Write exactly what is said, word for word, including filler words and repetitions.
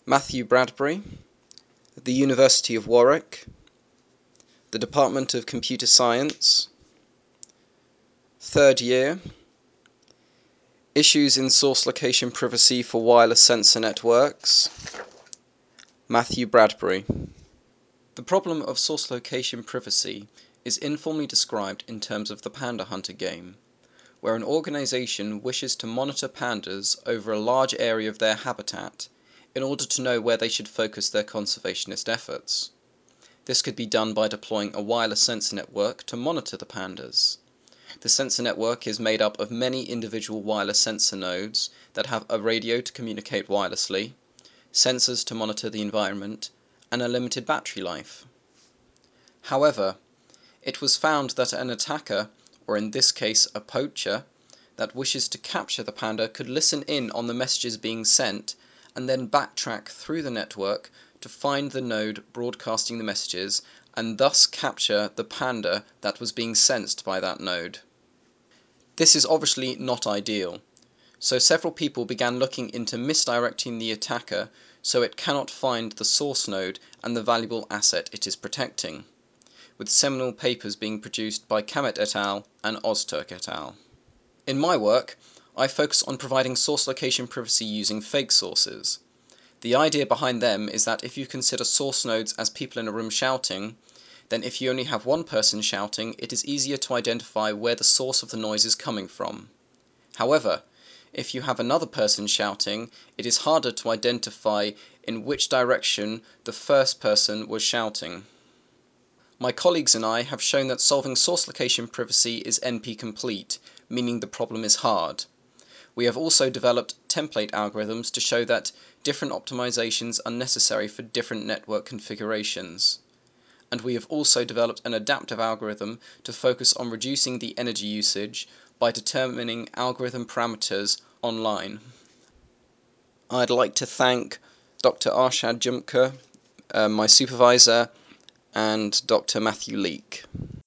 Matthew Bradbury, the University of Warwick, the Department of Computer Science, third year, Issues in Source Location Privacy for Wireless Sensor Networks, Matthew Bradbury. The problem of source location privacy is informally described in terms of the Panda Hunter game, where an organization wishes to monitor pandas over a large area of their habitat in order to know where they should focus their conservationist efforts. This could be done by deploying a wireless sensor network to monitor the pandas. The sensor network is made up of many individual wireless sensor nodes that have a radio to communicate wirelessly, sensors to monitor the environment, and a limited battery life. However, it was found that an attacker, or in this case a poacher, that wishes to capture the panda could listen in on the messages being sent and then backtrack through the network to find the node broadcasting the messages and thus capture the panda that was being sensed by that node. This is obviously not ideal, so several people began looking into misdirecting the attacker so it cannot find the source node and the valuable asset it is protecting, with seminal papers being produced by Kamet et al. And Ozturk et al. In my work, I focus on providing source location privacy using fake sources. The idea behind them is that if you consider source nodes as people in a room shouting, then if you only have one person shouting, it is easier to identify where the source of the noise is coming from. However, if you have another person shouting, it is harder to identify in which direction the first person was shouting. My colleagues and I have shown that solving source location privacy is N P complete, meaning the problem is hard. We have also developed template algorithms to show that different optimizations are necessary for different network configurations. And we have also developed an adaptive algorithm to focus on reducing the energy usage by determining algorithm parameters online. I'd like to thank Doctor Arshad Jumka, uh, my supervisor, and Doctor Matthew Leek.